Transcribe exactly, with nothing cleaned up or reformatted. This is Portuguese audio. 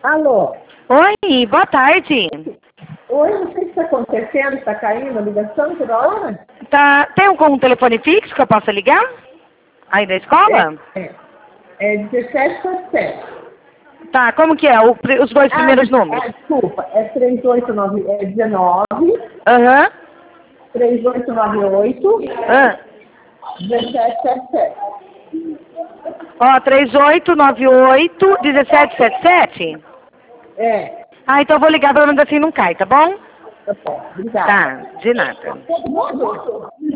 Alô? Oi, boa tarde. Oi, não sei o que está acontecendo, está caindo a ligação toda hora? Tá, tem algum telefone fixo que eu possa ligar? Aí da escola? É, é, é dezessete setenta e sete. Tá, como que é? O pri- os dois primeiros Ah, números. ah, desculpa, é três oito nove, é dezenove, Aham. três oito nove oito, Ah. dezessete setenta e sete. Ó, três oito nove oito, dezessete setenta e sete? É, Ah, então eu vou ligar pelo menos assim não cai, tá bom? tá bom, obrigada. Tá, de nada. Todo mundo?